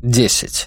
10.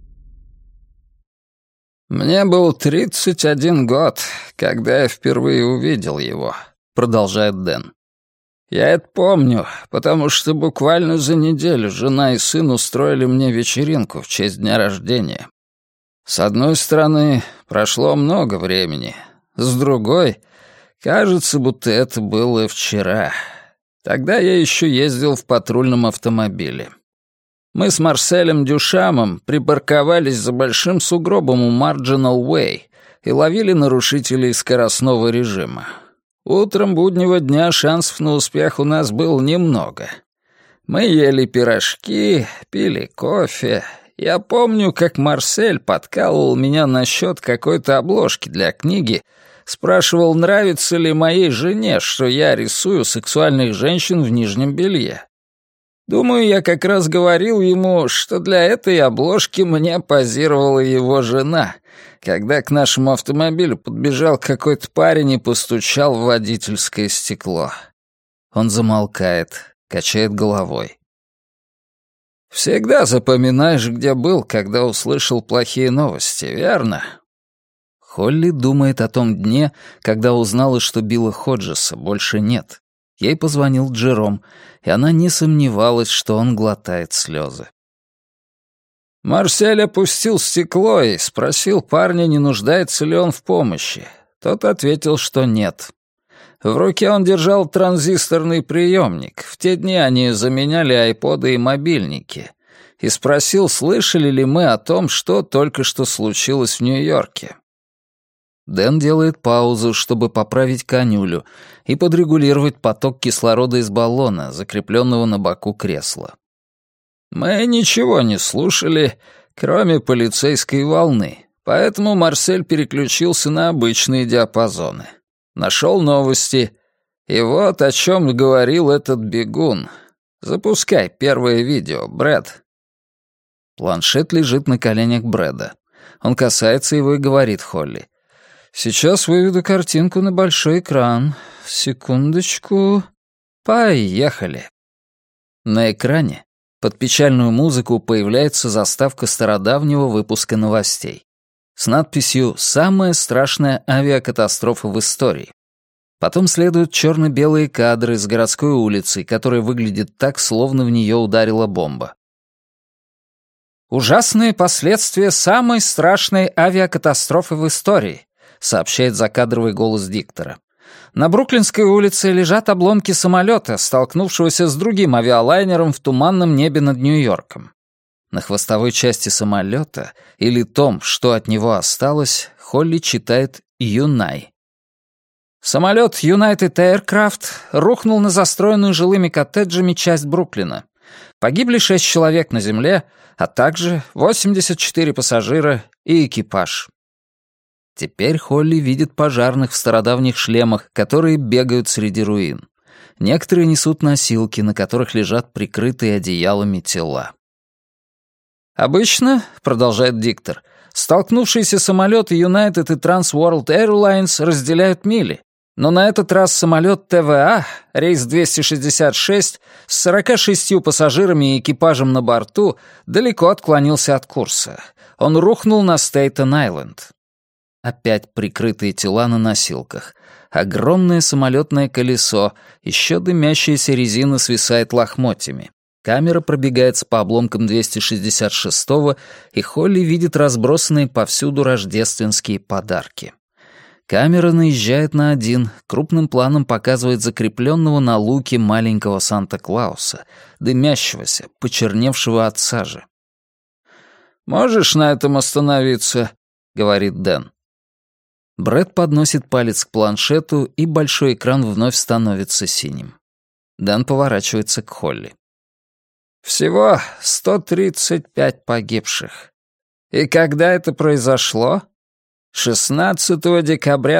«Мне был 31 год, когда я впервые увидел его», — продолжает Дэн. «Я это помню, потому что буквально за неделю жена и сын устроили мне вечеринку в честь дня рождения. С одной стороны, прошло много времени, с другой, кажется, будто это было вчера. Тогда я еще ездил в патрульном автомобиле. Мы с Марселем Дюшамом припарковались за большим сугробом у Marginal Way и ловили нарушителей скоростного режима. Утром буднего дня шансов на успех у нас было немного. Мы ели пирожки, пили кофе. Я помню, как Марсель подкалывал меня насчет какой-то обложки для книги, спрашивал, нравится ли моей жене, что я рисую сексуальных женщин в нижнем белье. Думаю, я как раз говорил ему, что для этой обложки мне позировала его жена, когда к нашему автомобилю подбежал какой-то парень и постучал в водительское стекло. Он замолкает, качает головой. «Всегда запоминаешь, где был, когда услышал плохие новости, верно?» Холли думает о том дне, когда узнала, что Билла Ходжеса больше нет. Ей позвонил Джером, и она не сомневалась, что он глотает слезы. Марсель опустил стекло и спросил парня, не нуждается ли он в помощи. Тот ответил, что нет. В руке он держал транзисторный приемник. В те дни они заменяли айподы и мобильники. И спросил, слышали ли мы о том, что только что случилось в Нью-Йорке. Дэн делает паузу, чтобы поправить конюлю и подрегулировать поток кислорода из баллона, закрепленного на боку кресла. Мы ничего не слушали, кроме полицейской волны, поэтому Марсель переключился на обычные диапазоны. Нашел новости, и вот о чем говорил этот бегун. Запускай первое видео, Брэд. Планшет лежит на коленях Брэда. Он касается его и говорит Холли. «Сейчас выведу картинку на большой экран. Секундочку. Поехали». На экране под печальную музыку появляется заставка стародавнего выпуска новостей с надписью «Самая страшная авиакатастрофа в истории». Потом следуют черно-белые кадры с городской улицы, которая выглядит так, словно в нее ударила бомба. «Ужасные последствия самой страшной авиакатастрофы в истории», сообщает закадровый голос диктора. На Бруклинской улице лежат обломки самолета, столкнувшегося с другим авиалайнером в туманном небе над Нью-Йорком. На хвостовой части самолета, или том, что от него осталось, Холли читает «Юнай». Самолет United Aircraft рухнул на застроенную жилыми коттеджами часть Бруклина. Погибли 6 человек на земле, а также 84 пассажира и экипаж. Теперь Холли видит пожарных в стародавних шлемах, которые бегают среди руин. Некоторые несут носилки, на которых лежат прикрытые одеялами тела. «Обычно, — продолжает диктор, — столкнувшиеся самолеты United и Trans World Airlines разделяют мили, но на этот раз самолет ТВА, рейс 266, с 46 пассажирами и экипажем на борту, далеко отклонился от курса. Он рухнул на Стейтен-Айленд». Опять прикрытые тела на носилках. Огромное самолетное колесо, еще дымящаяся резина свисает лохмотьями. Камера пробегается по обломкам 266-го, и Холли видит разбросанные повсюду рождественские подарки. Камера наезжает на один, крупным планом показывает закрепленного на луке маленького Санта-Клауса, дымящегося, почерневшего от сажи. «Можешь на этом остановиться?» — говорит Дэн. Брэд подносит палец к планшету, и большой экран вновь становится синим. Дэн поворачивается к Холли. «Всего 135 погибших. И когда это произошло? 16 декабря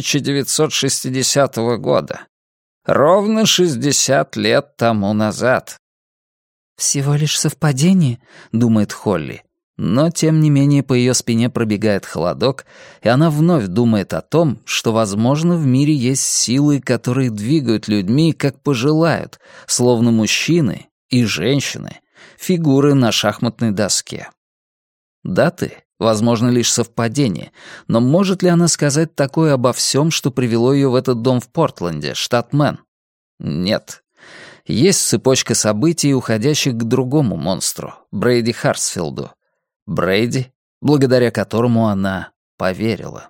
1960 года. Ровно 60 лет тому назад». «Всего лишь совпадение?» — думает Холли. Но, тем не менее, по ее спине пробегает холодок, и она вновь думает о том, что, возможно, в мире есть силы, которые двигают людьми, как пожелают, словно мужчины и женщины, фигуры на шахматной доске. Даты, возможно, лишь совпадение, но может ли она сказать такое обо всем, что привело ее в этот дом в Портленде, штат Мэн? Нет. Есть цепочка событий, уходящих к другому монстру, Брейди Харсфилду. Брейди, благодаря которому она поверила.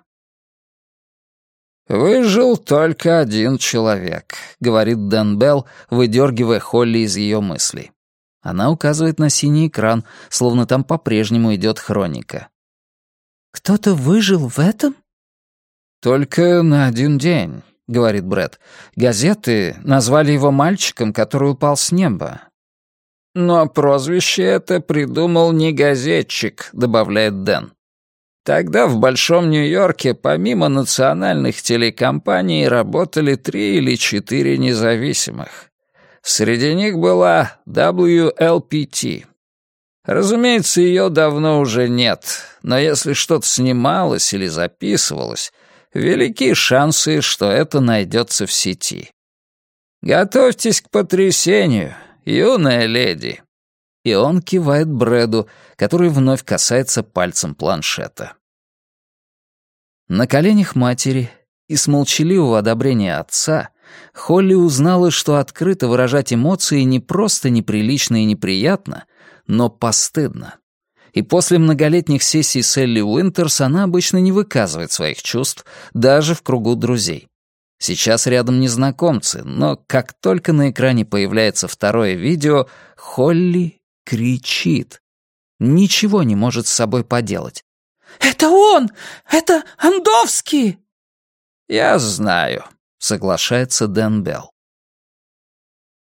«Выжил только один человек», — говорит Дэн Белл, выдергивая Холли из ее мыслей. Она указывает на синий экран, словно там по-прежнему идет хроника. «Кто-то выжил в этом?» «Только на один день», — говорит Брэд. «Газеты назвали его мальчиком, который упал с неба». «Но прозвище это придумал не газетчик», — добавляет Дэн. «Тогда в Большом Нью-Йорке помимо национальных телекомпаний работали 3 или 4 независимых. Среди них была WLPT. Разумеется, ее давно уже нет, но если что-то снималось или записывалось, велики шансы, что это найдется в сети. Готовьтесь к потрясению, юная леди». И он кивает Брэду, который вновь касается пальцем планшета. На коленях матери и с молчаливого одобрения отца Холли узнала, что открыто выражать эмоции не просто неприлично и неприятно, но постыдно. И после многолетних сессий с Элли Уинтерс она обычно не выказывает своих чувств, даже в кругу друзей. Сейчас рядом незнакомцы, но как только на экране появляется второе видео, Холли кричит. Ничего не может с собой поделать. «Это он! Это Андовский!» «Я знаю», — соглашается Дэн Белл.